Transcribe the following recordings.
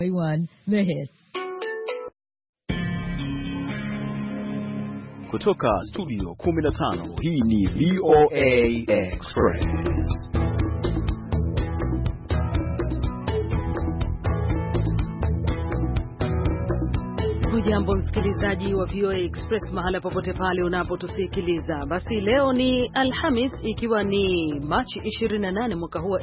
One, the hit. Kutoka studio 15, hii ni VOA Express. Hujambo msikilizaji wa VOA Express mahala popote pale unapotusikiliza. Basi leo ni Alhamis ikiwa ni Machi 28 mwaka huu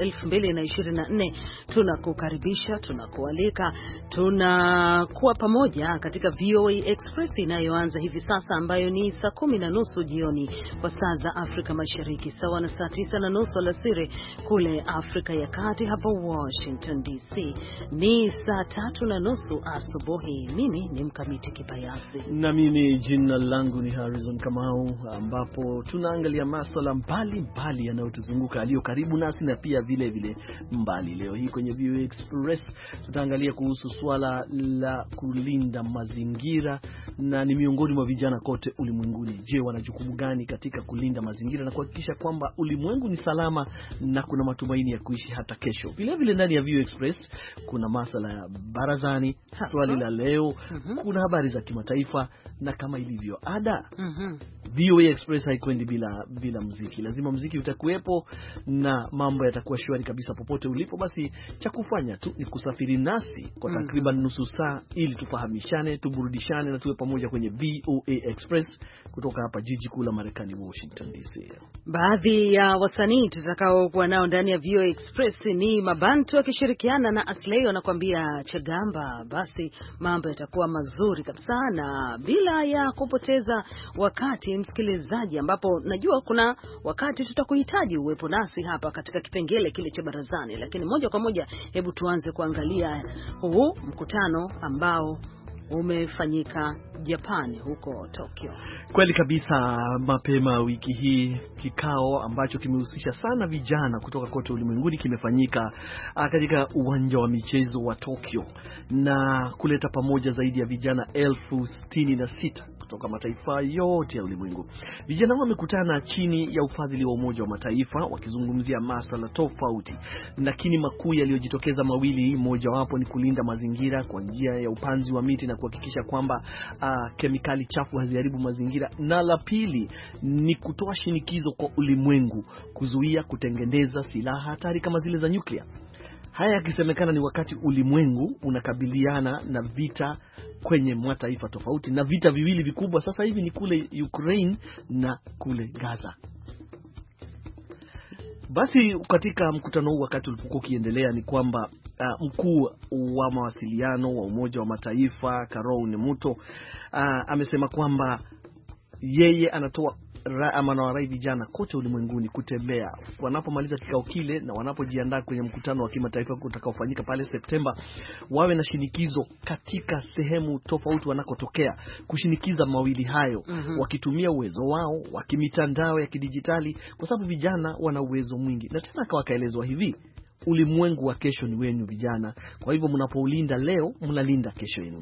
2024. Tunakukaribisha, tunakualika, tunakuwa pamoja katika VOA Express inayoanza hivi sasa ambayo ni saa 10:30 jioni kwa saa za Afrika Mashariki, sawa na saa 9:30 alasiri kule Afrika ya Kati. Hapa Washington DC ni saa 3:30 asubuhi. Mimi ni Mkamiti Kibayasi. Na mimi jina langu ni Harrison Kamau, ambapo tunaangalia masuala mbalimbali yanayotuzunguka aliyo karibu nasi na pia vile vile mbali. Leo hii kwenye VOA Express tutaangalia kuhusu swala la kulinda mazingira, na ni miongoni mwa vijana kote ulimwenguni. Je, wana jukumu gani katika kulinda mazingira na kuhakikisha kwamba ulimwengu ni salama na kuna matumaini ya kuishi hata kesho? Vile vile ndani ya VOA Express kuna masuala ya barazani, swali la leo, kuna habari za kimataifa, na kama ilivyo ada, VOA Express haikwendi bila muziki. Lazima muziki utakuwepo na mambo yatakuwa shwari kabisa popote ulipo. Basi cha kufanya tu ni kusafiri nasi kwa takriban nusu saa ili tufahamishane, tuburudishane na tuwe pamoja kwenye VOA Express kutoka hapa jiji kuu la Marekani, Washington DC. Baadhi ya wasanii tutakao kuwa nao ndani ya VOA Express ni Mabantu wakishirikiana na Aslay wanakuambia Chagamba. Basi mambo yatakuwa mazuri kabisa, na bila ya kupoteza wakati msikilizaji, ambapo najua kuna wakati tutakuhitaji uwepo nasi hapa katika kipengele kile cha barazani, lakini moja kwa moja hebu tuanze kuangalia huu mkutano ambao umefanyika Japan huko Tokyo. Kweli kabisa, mapema wiki hii kikao ambacho kimehusisha sana vijana kutoka kote ulimwenguni kimefanyika katika uwanja wa michezo wa Tokyo na kuleta pamoja zaidi ya vijana 66,000 kutoka mataifa yote ya ulimwengu. Vijana wamekutana chini ya ufadhili wa Umoja wa Mataifa wakizungumzia masuala tofauti, lakini makuu yaliyojitokeza mawili. Moja wapo ni kulinda mazingira kwa njia ya upanzi wa miti na kuhakikisha kwamba kemikali chafu haziharibu mazingira, na la pili ni kutoa shinikizo kwa ulimwengu kuzuia kutengeneza silaha hatari kama zile za nyuklia. Haya yakisemekana ni wakati ulimwengu unakabiliana na vita kwenye mataifa tofauti, na vita viwili vikubwa sasa hivi ni kule Ukraine na kule Gaza. Basi katika mkutano huu wakati ulipokuwa ukiendelea ni kwamba mkuu wa mawasiliano wa Umoja wa Mataifa Karou Nemuto amesema kwamba yeye anatoa anawarai vijana kote ulimwenguni kutembea wanapomaliza kikao kile na wanapojiandaa kwenye mkutano wa kimataifa utakaofanyika pale Septemba, wawe na shinikizo katika sehemu tofauti wanakotokea, kushinikiza mawili hayo wakitumia uwezo wao wa kimitandao ya kidijitali, kwa sababu vijana wana uwezo mwingi. Na tena wakaelezwa hivi: ulimwengu wa kesho ni wenu vijana, kwa hivyo mnapoulinda leo mnalinda kesho yenu.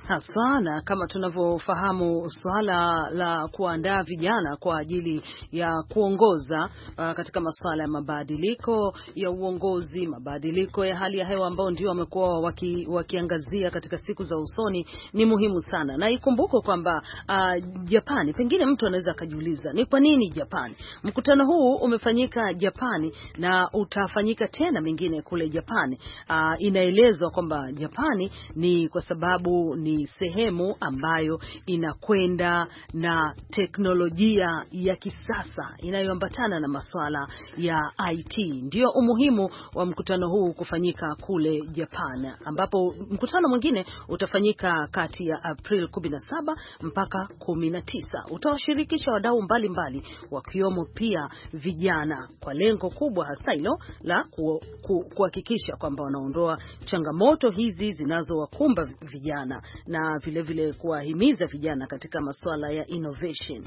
Sana kama tunavyofahamu, swala la kuandaa vijana kwa ajili ya kuongoza katika masuala ya mabadiliko ya uongozi, mabadiliko ya hali ya hewa ambao ndio wamekuwa wakiangazia katika siku za usoni ni muhimu sana. Na ikumbuko kwamba Japani, pengine mtu anaweza kujiuliza ni kwa nini Japani? Mkutano huu umefanyika Japani na utafanyika tena mengine kule Japani. Inaelezwa kwamba Japani ni kwa sababu ni sehemu ambayo inakwenda na teknolojia ya kisasa inayoambatana na masuala ya IT. Ndio umuhimu wa mkutano huu kufanyika kule Japan, ambapo mkutano mwingine utafanyika kati ya April 17 mpaka 19. Utawashirikisha wadau mbalimbali wakiwemo pia vijana, kwa lengo kubwa hasa hilo la kuhakikisha kwamba wanaondoa changamoto hizi zinazowakumba vijana na vile vile kuwahimiza vijana katika masuala ya innovation.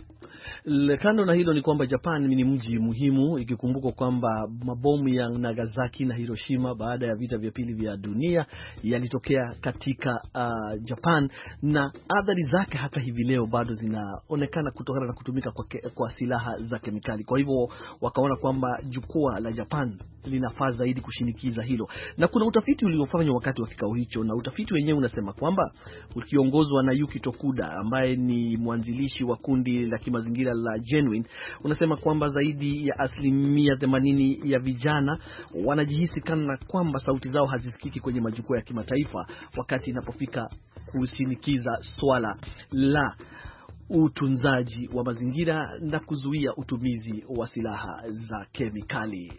Kando na hilo ni kwamba Japan ni mji muhimu, ikikumbuka kwamba mabomu ya Nagasaki na Hiroshima baada ya vita vya pili vya dunia yalitokea katika Japan, na athari zake hata hivi leo bado zinaonekana kutokana na kutumika kwa silaha za kemikali. Kwa hivyo wakaona kwamba jukwaa la Japan linafaa zaidi zaidi kushinikiza hilo. Na kuna utafiti uliofanywa wakati wa kikao hicho, na utafiti wenyewe unasema kwamba ukiongozwa na Yuki Tokuda ambaye ni mwanzilishi wa kundi la kimazingira la Genuine, unasema kwamba zaidi ya 80% ya vijana wanajihisi kana kwamba sauti zao hazisikiki kwenye majukwaa ya kimataifa wakati inapofika kushinikiza swala la utunzaji wa mazingira na kuzuia utumizi wa silaha za kemikali.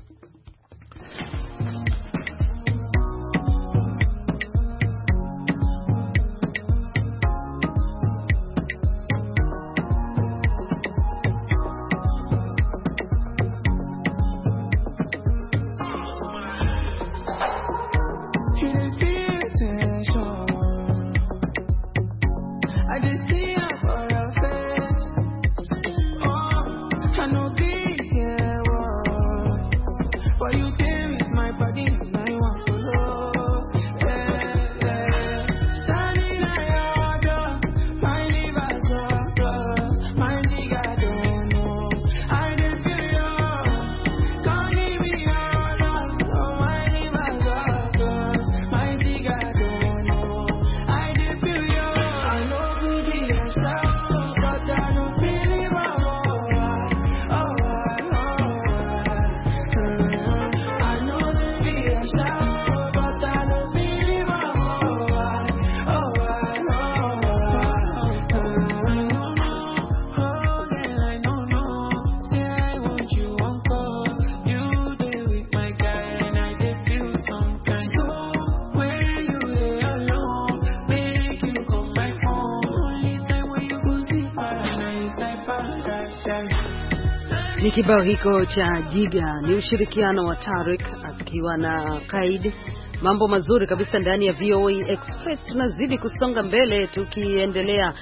Ni kibao hiko cha Jiga, ni ushirikiano wa Tariq akiwa na Kaid. Mambo mazuri kabisa ndani ya VOA Express. Tunazidi kusonga mbele tukiendelea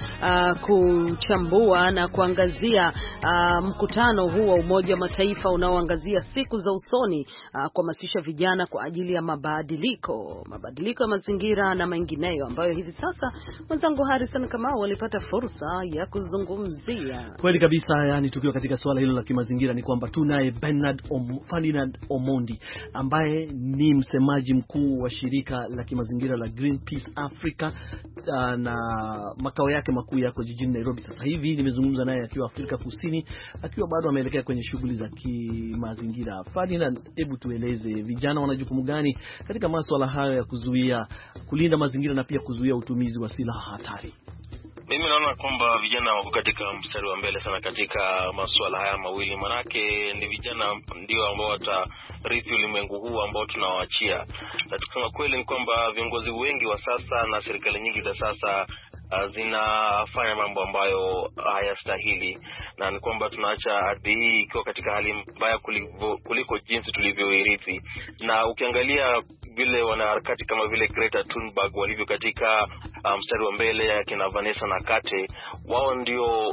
kuchambua na kuangazia mkutano huu wa Umoja wa Mataifa unaoangazia siku za usoni kuhamasisha vijana kwa ajili ya mabadiliko ya mazingira na mengineyo, ambayo hivi sasa mwenzangu Harrison Kamau alipata fursa ya kuzungumzia. Kweli kabisa, yani tukiwa katika swala hilo la kimazingira ni kwamba tunaye Ferdinand Omondi ambaye ni msemaji mkuu wa shirika la kimazingira la Greenpeace Africa na makao yake makuu yako jijini Nairobi. Sasa hivi nimezungumza naye akiwa Afrika Kusini, akiwa bado ameelekea kwenye shughuli za kimazingira. Ferdinand, hebu tueleze vijana wana jukumu gani katika masuala hayo ya kulinda mazingira na pia kuzuia utumizi wa silaha hatari? Mimi naona kwamba vijana wako katika mstari wa mbele sana katika masuala haya mawili, manake ni vijana ndio ambao watarithi ulimwengu huu ambao tunawaachia. Na tukisema kweli ni kwamba viongozi wengi wa sasa na serikali nyingi za sasa zinafanya mambo ambayo hayastahili, na ni kwamba tunaacha ardhi hii ikiwa katika hali mbaya kuliko jinsi tulivyoirithi. Na ukiangalia vile wanaharakati kama vile Greta Thunberg walivyo katika mstari wa mbele ya kina Vanessa na Kate, wao ndio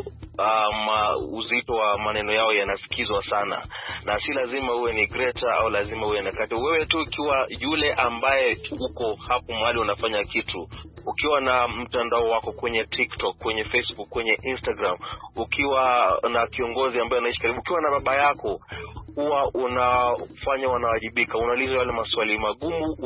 uzito wa maneno yao yanasikizwa sana, na si lazima uwe ni Greta au lazima uwe na Kate. Wewe tu ikiwa yule ambaye uko hapo mahali unafanya kitu, ukiwa na mtandao wako kwenye TikTok, kwenye Facebook, kwenye Instagram, ukiwa na kiongozi ambaye anaishi karibu, ukiwa na baba yako, huwa unafanya wanawajibika, unauliza wale maswali magumu,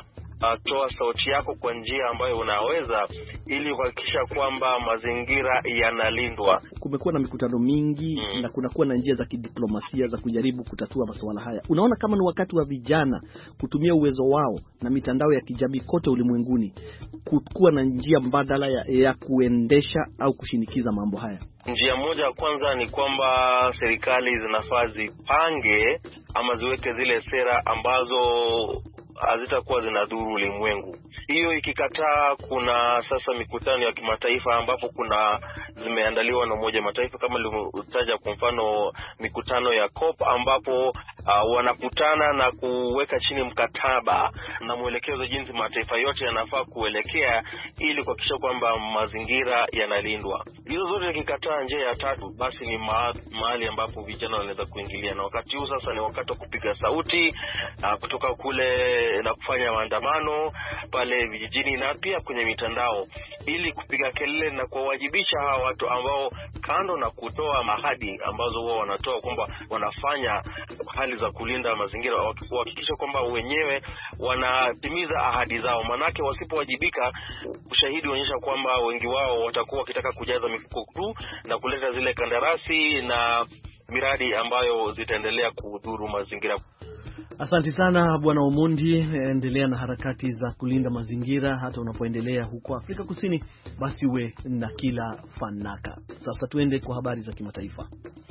toa sauti yako kwa njia ambayo unaweza, ili kuhakikisha kwamba mazingira yanalindwa. Kumekuwa na mikutano mingi na kunakuwa na njia za kidiplomasia za kujaribu kutatua masuala haya. Unaona kama ni wakati wa vijana kutumia uwezo wao na mitandao ya kijamii kote ulimwenguni kuwa na njia mbadala ya kuendesha au kushinikiza mambo haya? Njia moja ya kwanza ni kwamba serikali zinafaa zipange ama ziweke zile sera ambazo hazitakuwa zinadhuru ulimwengu. Hiyo ikikataa, kuna sasa mikutano ya kimataifa ambapo zimeandaliwa na Umoja wa Mataifa, kama nilivyotaja kwa mfano mikutano ya COP, ambapo wanakutana na kuweka chini mkataba na mwelekezo jinsi mataifa yote yanafaa kuelekea ili kuhakikisha kwamba mazingira yanalindwa. Hizo zote ikikataa, njia ya tatu basi ni mahali ambapo vijana wanaweza kuingilia, na wakati huu sasa ni wakati wa kupiga sauti kutoka kule na kufanya maandamano pale vijijini na pia kwenye mitandao, ili kupiga kelele na kuwajibisha hawa watu ambao kando na kutoa mahadi ambazo wao wanatoa kwamba wanafanya hali za kulinda mazingira wahakikisha kwamba wenyewe wanatimiza ahadi zao, manake wasipowajibika ushahidi unaonyesha kwamba wengi wao watakuwa wakitaka kujaza mifuko tu na kuleta zile kandarasi na miradi ambayo zitaendelea kudhuru mazingira. Asante sana Bwana Omondi, endelea na harakati za kulinda mazingira hata unapoendelea huko Afrika Kusini, basi uwe na kila fanaka. Sasa tuende kwa habari za kimataifa.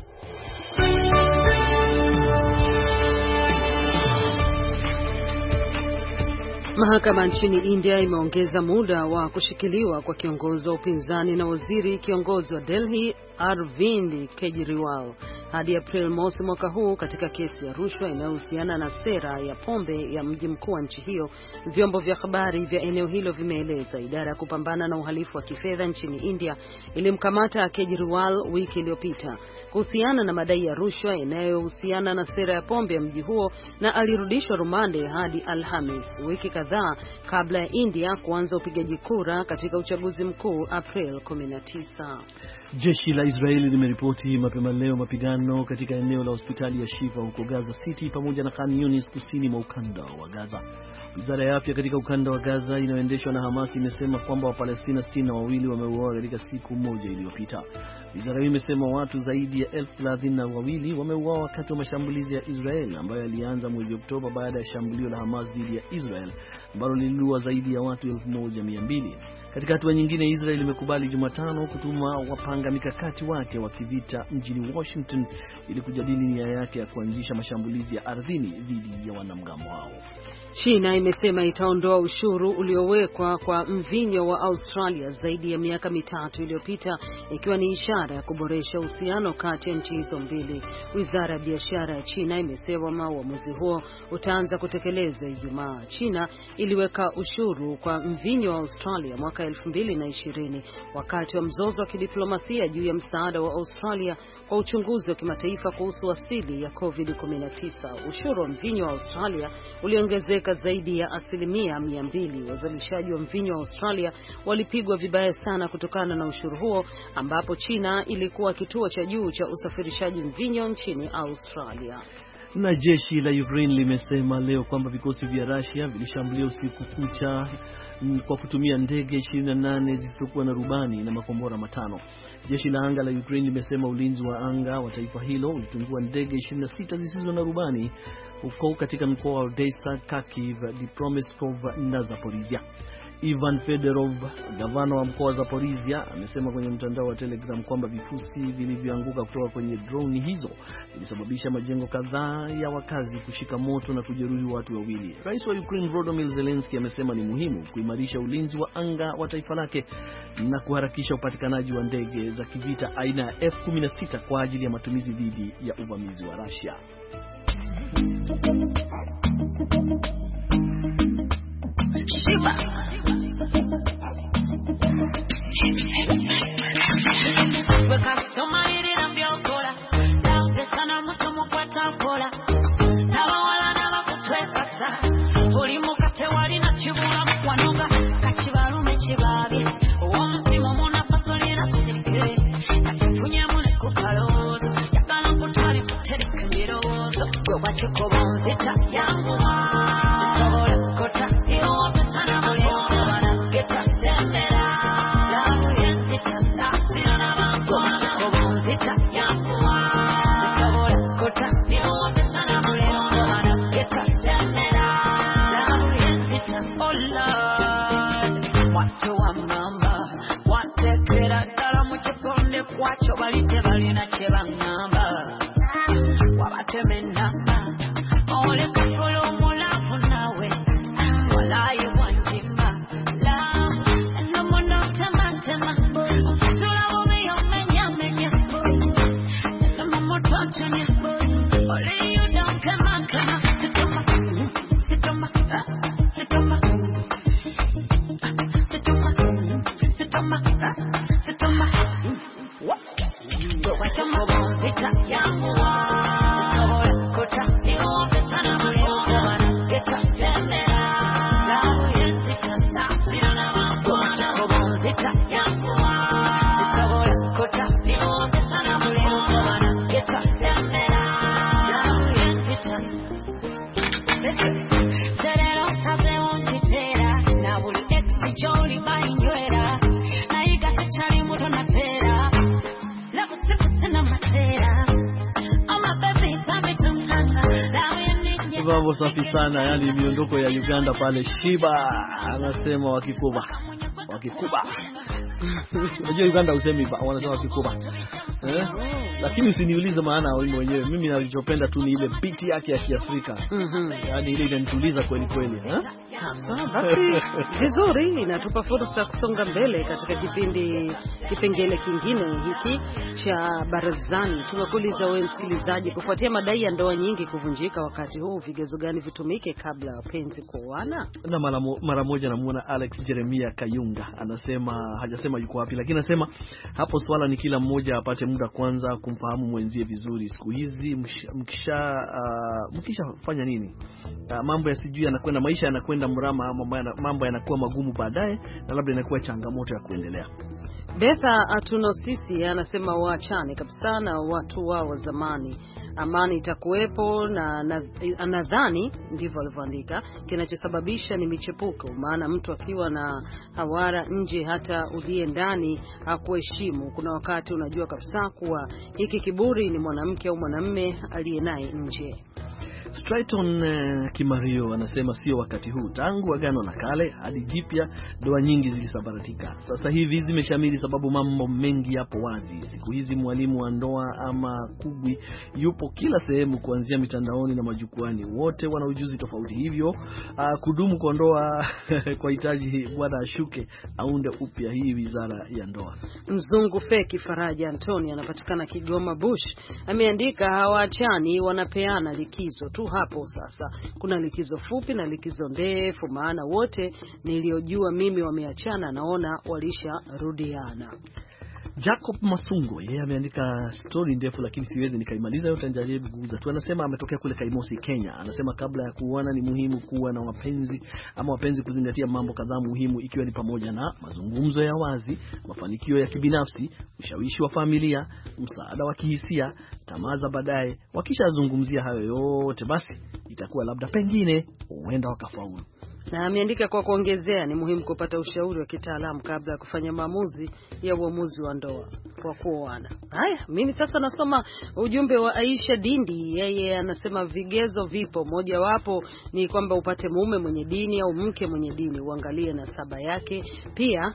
Mahakama nchini India imeongeza muda wa kushikiliwa kwa kiongozi wa upinzani na waziri kiongozi wa Delhi Arvind Kejriwal hadi April mosi mwaka huu katika kesi ya rushwa inayohusiana na sera ya pombe ya mji mkuu wa nchi hiyo, vyombo vya habari vya eneo hilo vimeeleza. Idara ya kupambana na uhalifu wa kifedha nchini India ilimkamata Kejriwal wiki iliyopita kuhusiana na madai ya rushwa inayohusiana na sera ya pombe ya mji huo, na alirudishwa rumande hadi Alhamis, wiki kadhaa kabla ya India kuanza upigaji kura katika uchaguzi mkuu April 19. Jeshi la Israeli limeripoti mapema leo mapigano katika eneo la hospitali ya Shifa huko Gaza City pamoja na Khan Yunis kusini mwa ukanda wa Gaza. Wizara ya afya katika ukanda wa Gaza inayoendeshwa na Hamas imesema kwamba Wapalestina 62 wameuawa katika siku moja iliyopita. Wizara hiyo imesema watu zaidi ya 32,000 wameuawa wakati wa mashambulizi ya Israel ambayo yalianza mwezi Oktoba baada ya shambulio la Hamas dhidi ya Israel ambalo liliua zaidi ya watu 1200. Katika hatua nyingine, Israel imekubali Jumatano kutuma wapanga mikakati wake wa kivita mjini Washington ili kujadili nia yake ya kuanzisha mashambulizi ya ardhini dhidi ya wanamgambo hao. China imesema itaondoa ushuru uliowekwa kwa mvinyo wa Australia zaidi ya miaka mitatu iliyopita, ikiwa ni ishara ya kuboresha uhusiano kati ya nchi hizo mbili. Wizara ya biashara ya China imesema uamuzi huo utaanza kutekelezwa Ijumaa. China iliweka ushuru kwa mvinyo wa Australia mwaka 2020 wakati wa mzozo wa kidiplomasia juu ya msaada wa Australia kwa uchunguzi wa kimataifa kuhusu asili ya COVID-19. Ushuru wa mvinyo wa Australia uliongezeka zaidi ya 200%. Wazalishaji wa mvinyo wa Australia walipigwa vibaya sana kutokana na ushuru huo, ambapo China ilikuwa kituo cha juu cha usafirishaji mvinyo nchini Australia. Na jeshi la Ukraine limesema leo kwamba vikosi vya Russia vilishambulia usiku kucha kwa kutumia ndege 28 zisizokuwa na rubani na makombora 5. Jeshi la anga la Ukraine limesema ulinzi wa anga wa taifa hilo ulitungua ndege 26 zisizo na rubani huko katika mkoa wa Odessa, Kharkiv, Dnipropetrovsk na Zaporizhia. Ivan Fedorov, gavana wa mkoa wa Zaporizhia, amesema kwenye mtandao wa Telegram kwamba vifusi vilivyoanguka kutoka kwenye drone hizo vilisababisha majengo kadhaa ya wakazi kushika moto na kujeruhi watu 2. Rais wa Ukraine Volodymyr Zelensky amesema ni muhimu kuimarisha ulinzi wa anga wa taifa lake na kuharakisha upatikanaji wa ndege za kivita aina ya F-16 kwa ajili ya matumizi dhidi ya uvamizi wa Russia. Wacho balite balina chebangamba wabatemenda ole kafolo mulafu nawe walayi wanjimba la no mono tema mfutula wome yomenya no momo tontonya ole you don't come Mambo safi sana, yani miondoko ya Uganda pale. Shiba anasema wakikuba. Unajua Uganda usemi wanasema wakikuba. Lakini usiniulize maana wimbo wenyewe. Mimi nilichopenda tu ni ile beat yake ya Kiafrika. Yani ile inanituliza kweli kweli, Sasa basi vizuri, inatupa fursa kusonga mbele katika kipengele kingine hiki cha barazani. Tumekuuliza wewe msikilizaji, kufuatia madai ya ndoa nyingi kuvunjika wakati huu, vigezo gani vitumike kabla wapenzi kuoana? Na mara moja namuona Alex Jeremia Kayunga anasema, hajasema yuko wapi, lakini anasema hapo swala ni kila mmoja apate muda kwanza kumfahamu mwenzie vizuri. Siku hizi mkishafanya nini, mambo yasijui yanakwenda, maisha yanakwenda mrama, ama mambo yanakuwa magumu baadaye, na labda inakuwa changamoto ya kuendelea. Betha Atunosisi anasema waachane kabisa na watu wao wa zamani, amani itakuwepo, na anadhani ndivyo alivyoandika, kinachosababisha ni michepuko, maana mtu akiwa na hawara nje hata uliye ndani hakuheshimu. Kuna wakati unajua kabisa kuwa hiki kiburi ni mwanamke au mwanamume aliye naye nje. Straighton Kimario anasema sio wakati huu, tangu Agano la Kale hadi Jipya ndoa nyingi zilisabaratika. Sasa hivi zimeshamiri sababu mambo mengi yapo wazi. Siku hizi mwalimu wa ndoa ama kugwi yupo kila sehemu, kuanzia mitandaoni na majukwani. Wote wana ujuzi tofauti, hivyo kudumu kwa ndoa kwa hitaji bwana ashuke aunde upya hii wizara ya ndoa. Mzungu Feki Faraja Antoni anapatikana Kigoma Bush ameandika hawaachani, wanapeana likizo tu. Hapo sasa kuna likizo fupi na likizo ndefu, maana wote niliojua mimi wameachana, naona walisha rudiana. Jacob Masungo yeye ameandika story ndefu, lakini siwezi nikaimaliza yote, njaribu kuguza tu. Anasema ametokea kule Kaimosi, Kenya. Anasema kabla ya kuoana ni muhimu kuwa na wapenzi kuzingatia mambo kadhaa muhimu, ikiwa ni pamoja na mazungumzo ya wazi, mafanikio ya kibinafsi, ushawishi wa familia, msaada wa kihisia, tamaa za baadaye. Wakishazungumzia hayo yote, basi itakuwa labda pengine huenda wakafaulu. Na ameandika kwa kuongezea, ni muhimu kupata ushauri wa kitaalamu kabla ya kufanya maamuzi ya uamuzi wa ndoa kwa kuoana. Haya, mimi sasa nasoma ujumbe wa Aisha Dindi. Yeye anasema vigezo vipo, moja wapo ni kwamba upate mume mwenye dini au mke mwenye dini, uangalie na saba yake. Pia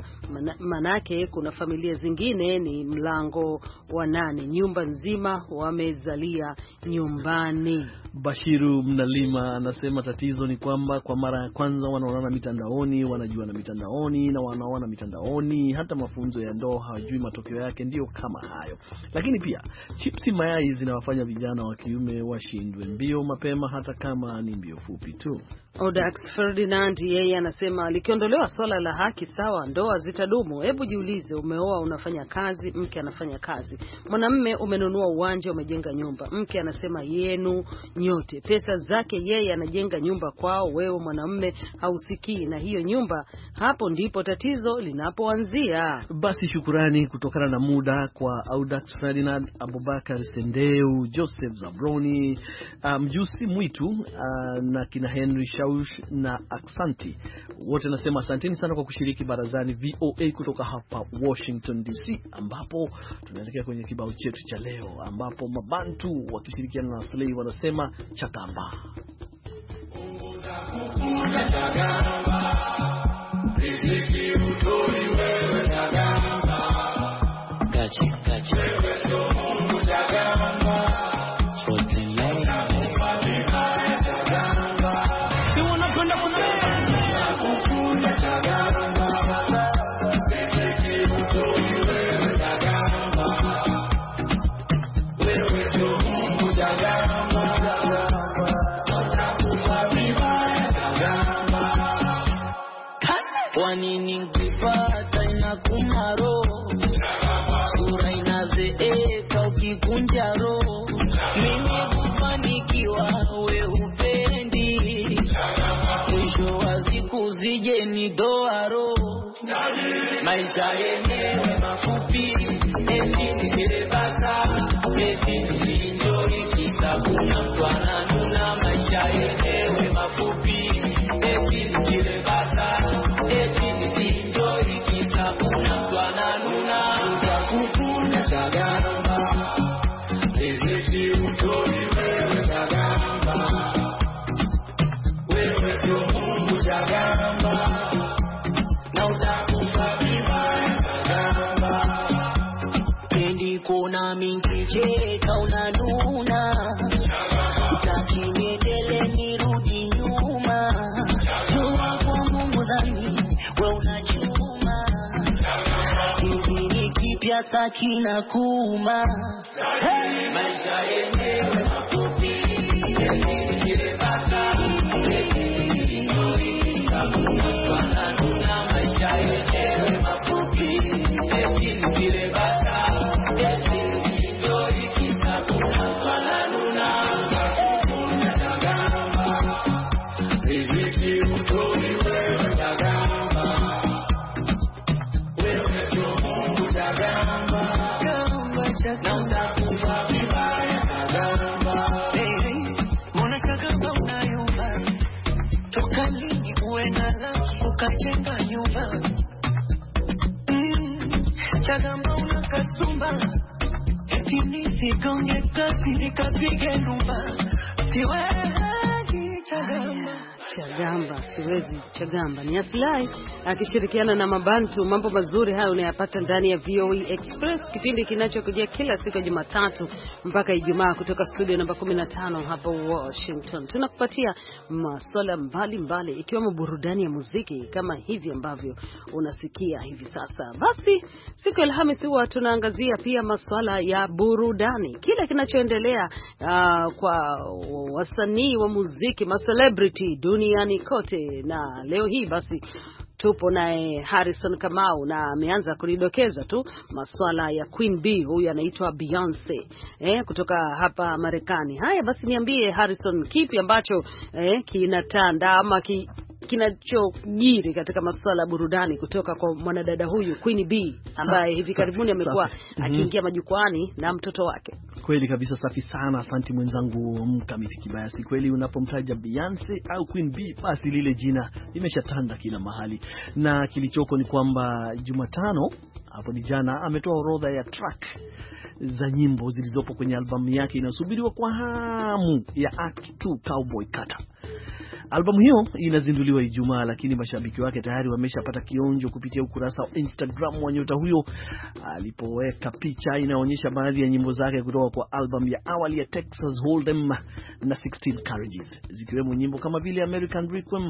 manake kuna familia zingine ni mlango wa 8, nyumba nzima wamezalia nyumbani. Bashiru Mnalima anasema tatizo ni kwamba kwa mara ya kwanza wanaona mitandaoni, wanajua na mitandaoni na wanaona mitandaoni, hata mafunzo ya ndoa hawajui matokeo yake, ndio kama hayo. Lakini pia chipsi mayai zinawafanya vijana wa kiume washindwe mbio mapema, hata kama ni mbio fupi tu. Odax Ferdinand yeye anasema likiondolewa swala la haki sawa, ndoa zitadumu. Hebu jiulize, umeoa unafanya kazi, mke anafanya kazi. Mwanamume umenunua uwanja, umejenga nyumba, mke anasema yenu nyote, pesa zake yeye anajenga nyumba kwao, wewe mwanamume hausikii na hiyo nyumba. Hapo ndipo tatizo linapoanzia. Basi shukrani kutokana na muda kwa Audax Ferdinand, Abubakar Sendeu, Joseph Zabroni, Mjusi Mwitu na kina Henry na Aksanti. Wote nasema asanteni sana kwa kushiriki barazani VOA kutoka hapa Washington DC, ambapo tunaelekea kwenye kibao chetu cha leo, ambapo Mabantu wakishirikiana na Slay wanasema Chakamba. Riziki utoi wewe Chakamba. Gachi wewe ndo Mungu Chakamba. Wanini ngipata inakuma roho, sura inazeeka ukikunja roho. Mimi kufanikiwa we upendi, mwisho wa siku zije ni doa roho. Maisha yenyewe mafupi, eti nikirebata, eti nikinjoi kisa kuna mtu ananuna. Maisha yenyewe mafupi, eti nikirebata, eti nikinjoi kisa kuna mtu ananuna. Utakukuna Chagamba, riziki utoi wewe Chagamba. unacheka unanuna, utaki niendele nirudi nyuma, jua kwa Mungu dhani we unachuma, hivi ni kipya sakina kuma, maisha yenyewe mafupi, kile bata maisha yenyewe mafupi, kile bata ukachenga nyumba chagamba unakasumba eti nisikonge kasi nikapige numba siwezi chagamba siwezi chagamba. Ni Aslay akishirikiana na Mabantu. Mambo mazuri hayo unayapata ndani ya VOA Express, kipindi kinachokujia kila siku ya Jumatatu mpaka Ijumaa kutoka studio namba 15 hapa Washington. Tunakupatia masuala mbalimbali ikiwemo burudani ya muziki kama hivi ambavyo unasikia hivi sasa. Basi siku ya Alhamisi huwa tunaangazia pia masuala ya burudani, kila kinachoendelea kwa wasanii wa muziki, ma celebrity duniani kote. Na leo hii basi tupo naye Harrison Kamau na ameanza kunidokeza tu masuala ya Queen Bee, huyu anaitwa Beyonce kutoka hapa Marekani. Haya basi niambie Harrison, kipi ambacho kinatanda ama kinachojiri katika masuala ya burudani kutoka kwa mwanadada huyu Queen Bee ambaye hivi karibuni amekuwa akiingia majukwani na mtoto wake. Kweli kabisa, safi sana. Asante mwenzangu Mkamiti Kibayasi. Kweli unapomtaja Beyonce au Queen Bee, basi lile jina limeshatanda kila mahali. Na kilichoko ni kwamba Jumatano hapo ni jana ametoa orodha ya track za nyimbo zilizopo kwenye albamu yake inasubiriwa kwa hamu ya Act 2 Cowboy Carter. Albamu hiyo inazinduliwa Ijumaa, lakini mashabiki wake tayari wameshapata kionjo kupitia ukurasa wa Instagram wa nyota huyo alipoweka picha inaonyesha baadhi ya nyimbo zake kutoka kwa albamu ya awali ya Texas Hold'em na 16 Carriages, zikiwemo nyimbo kama vile American Requiem,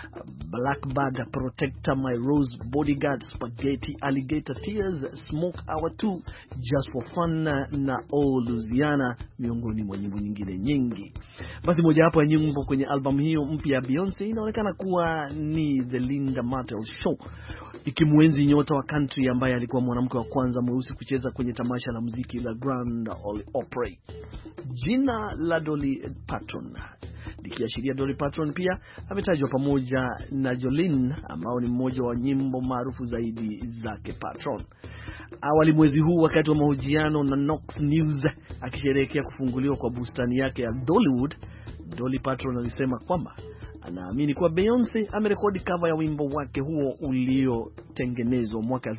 Blackbird, Protector, My Rose, Bodyguard, Spaghetti, Alligator Tears, Smoke Hour 2, Just for Fun na All Louisiana, miongoni mwa nyimbo nyingine nyingi. Basi moja hapo ya nyimbo kwenye albamu hiyo mpya ya Beyonce inaonekana kuwa ni The Linda Martell Show, ikimwenzi nyota wa country ambaye alikuwa mwanamke wa kwanza mweusi kucheza kwenye tamasha la muziki la Grand Ole Opry. Jina la Dolly Parton likiashiria Dolly Parton pia ametajwa pamoja na Jolene ambao ni mmoja wa nyimbo maarufu zaidi zake Parton. Awali mwezi huu wakati wa mahojiano na Knox News akisherehekea kufunguliwa kwa bustani yake ya Dollywood, Dolly Parton alisema kwamba anaamini kuwa Beyonce amerekodi cover ya wimbo wake huo uliotengenezwa mwaka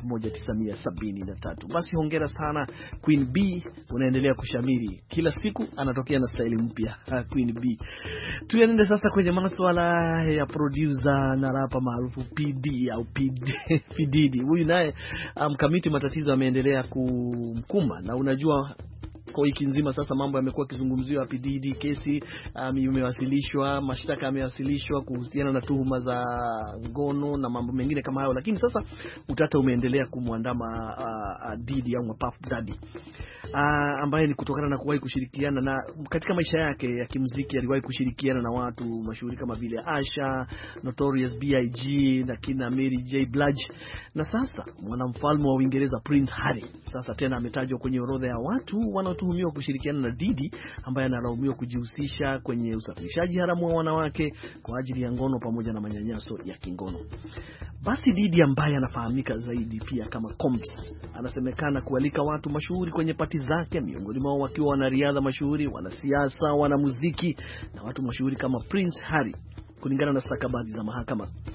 1973. Basi hongera sana Queen Bee, unaendelea kushamiri. Kila siku anatokea na style mpya Queen Bee. Tuende sasa kwenye masuala ya producer na rapa maarufu PD au P Diddy. Huyu naye Mkamiti, matatizo ameendelea kumkumba, na unajua kwa wiki nzima sasa mambo yamekuwa kizungumziwa. P Diddy kesi imewasilishwa, mashtaka yamewasilishwa kuhusiana na tuhuma za ngono na mambo mengine kama hayo, lakini sasa utata umeendelea kumwandama Diddy au Puff Daddy, ambaye ni kutokana na kuwahi kushirikiana na katika maisha yake ya kimuziki aliwahi kushirikiana na watu mashuhuri kama vile Asha, Notorious B.I.G. na kina Mary J. Blige. Na sasa mwanamfalme wa Uingereza Prince Harry sasa tena ametajwa kwenye orodha ya watu wanaotuhumiwa kushirikiana na Diddy, ambaye analaumiwa kujihusisha kwenye usafirishaji haramu wa wanawake kwa ajili ya ngono pamoja na manyanyaso ya kingono. Basi Diddy ambaye anafahamika zaidi pia kama Combs anasemekana kualika watu mashuhuri kwenye pati zake, miongoni mwao wakiwa wanariadha mashuhuri, wanasiasa, wanamuziki na watu mashuhuri kama Prince Harry, kulingana na stakabadhi za mahakama.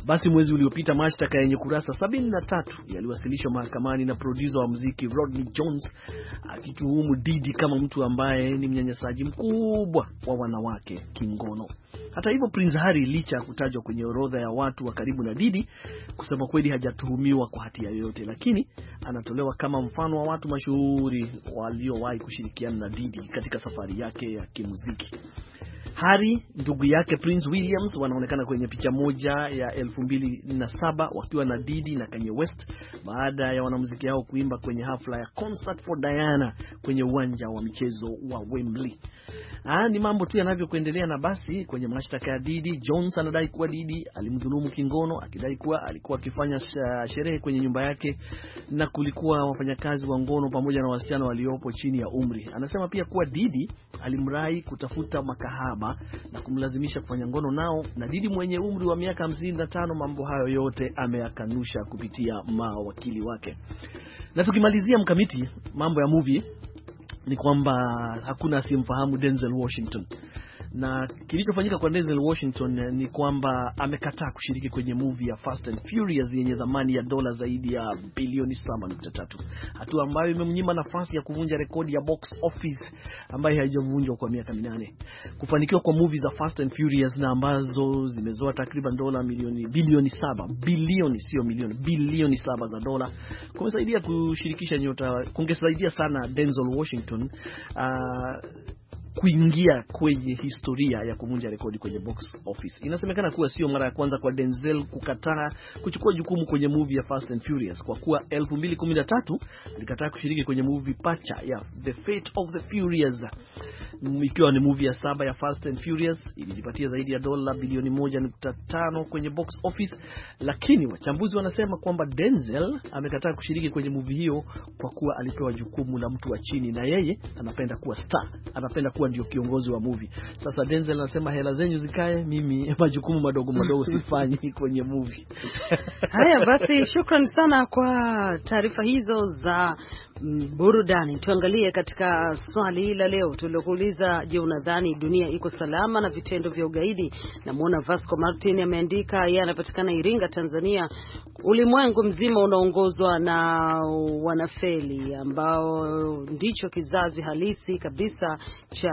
Basi mwezi uliopita mashtaka yenye kurasa 73 yaliwasilishwa mahakamani na producer wa muziki Rodney Jones akituhumu Diddy kama mtu ambaye ni mnyanyasaji mkubwa wa wanawake kingono. Hata hivyo, Prince Harry licha kutajwa kwenye orodha ya watu wa karibu na Diddy, kusema kweli hajatuhumiwa kwa hatia yoyote, lakini anatolewa kama mfano wa watu mashuhuri waliowahi kushirikiana na Diddy katika safari yake ya kimuziki. Harry, ndugu yake Prince Williams wanaonekana kwenye picha moja ya 2007 wakiwa na Diddy na Kanye West baada ya wanamuziki hao kuimba kwenye hafla ya Concert for Diana kwenye uwanja wa michezo wa Wembley. Ni mambo tu yanavyokuendelea. Na basi kwenye mashtaka ya Diddy, Jones anadai kuwa Diddy alimdhulumu kingono, akidai kuwa alikuwa akifanya sherehe kwenye nyumba yake na kulikuwa wafanyakazi wa ngono pamoja na wasichana waliopo chini ya umri. Anasema pia kuwa Diddy alimrai kutafuta makahaba na kumlazimisha kufanya ngono nao, na Diddy mwenye umri wa miaka 55 mambo hayo yote ameyakanusha kupitia mawakili wake. Na tukimalizia mkamiti mambo ya movie ni kwamba hakuna asiyemfahamu Denzel Washington. Na kilichofanyika kwa Denzel Washington ni kwamba amekataa kushiriki kwenye movie ya Fast and Furious yenye thamani ya dola zaidi ya bilioni 7.3. Hatua ambayo imemnyima nafasi ya kuvunja rekodi ya box office ambayo haijavunjwa kwa miaka 8. Kufanikiwa kwa movie za Fast and Furious na ambazo zimezoa takriban dola bilioni 7 za dola kumesaidia kushirikisha nyota, kungesaidia sana Denzel Washington kuingia kwenye historia ya kuvunja rekodi kwenye box office. Inasemekana kuwa sio mara ya kwanza kwa Denzel kukataa kuchukua jukumu kwenye movie ya Fast and Furious, kwa kuwa 2013 alikataa kushiriki kwenye movie pacha ya The Fate of the Furious, ikiwa ni movie ya 7 ya Fast and Furious. Ilijipatia zaidi ya dola bilioni 1.5 kwenye box office, lakini wachambuzi wanasema kwamba Denzel amekataa kushiriki kwenye movie hiyo kwa kuwa alipewa jukumu la mtu wa chini, na yeye anapenda kuwa star, anapenda kuwa ndio kiongozi wa movie. Sasa Denzel anasema hela zenyu zikae, mimi majukumu madogo sifanyi kwenye movie. Haya basi, shukrani sana kwa taarifa hizo za burudani. Tuangalie katika swali la leo tulilokuuliza, je, unadhani dunia iko salama na vitendo vya ugaidi? Namuona Vasco Martin ameandika, yeye anapatikana Iringa, Tanzania. Ulimwengu mzima unaongozwa na wanafeli ambao ndicho kizazi halisi kabisa cha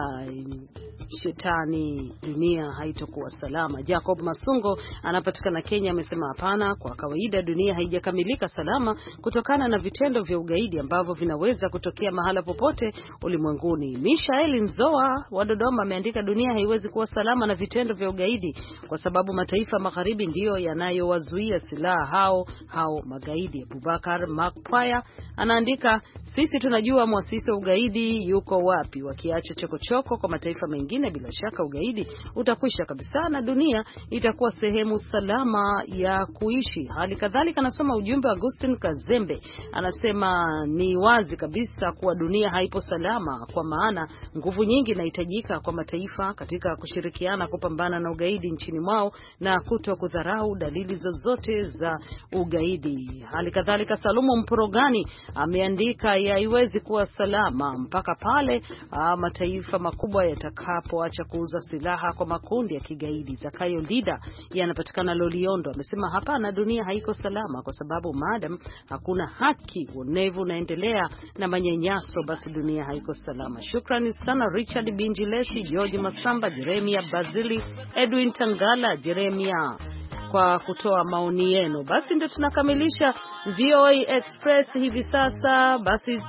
shetani. Dunia haitakuwa salama. Jacob Masungo anapatikana Kenya amesema hapana, kwa kawaida dunia haijakamilika salama kutokana na vitendo vya ugaidi ambavyo vinaweza kutokea mahala popote ulimwenguni. Mishaeli Nzoa wa Dodoma ameandika, dunia haiwezi kuwa salama na vitendo vya ugaidi kwa sababu mataifa magharibi ndiyo yanayowazuia silaha hao magaidi. Abubakar Makpaya anaandika, sisi tunajua muasisi wa ugaidi yuko wapi. Wakiacha chokochoko kwa mataifa mengine, bila shaka ugaidi utakwisha kabisa na dunia itakuwa sehemu salama ya kuishi. Hali kadhalika anasoma ujumbe wa Agustin Kazembe, anasema ni wazi kabisa kuwa dunia haipo salama, kwa maana nguvu nyingi inahitajika kwa mataifa katika kushirikiana kupambana na ugaidi nchini mwao na kuto kudharau dalili zozote za ugaidi. Hali kadhalika Salumu Mporogani ameandika, haiwezi kuwa salama mpaka pale mataifa makubwa yatakapoacha kuuza silaha kwa makundi ya kigaidi. Zakayo Lida yanapatikana Loliondo amesema, hapana, dunia haiko salama kwa sababu madam hakuna haki, uonevu unaendelea na manyanyaso, basi dunia haiko salama. Shukrani sana Richard Binjilesi, George Masamba, Jeremia Bazili, Edwin Tangala, Jeremia kwa kutoa maoni yenu. Basi ndio tunakamilisha VOA Express hivi sasa. Basi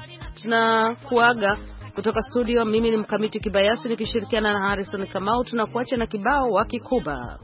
tunakuaga kutoka studio. Mimi ni Mkamiti Kibayasi nikishirikiana na Harrison Kamau. Tunakuacha na kibao wa Kikuba.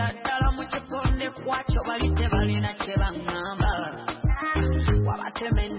Wacho balite balina chebangamba wabateme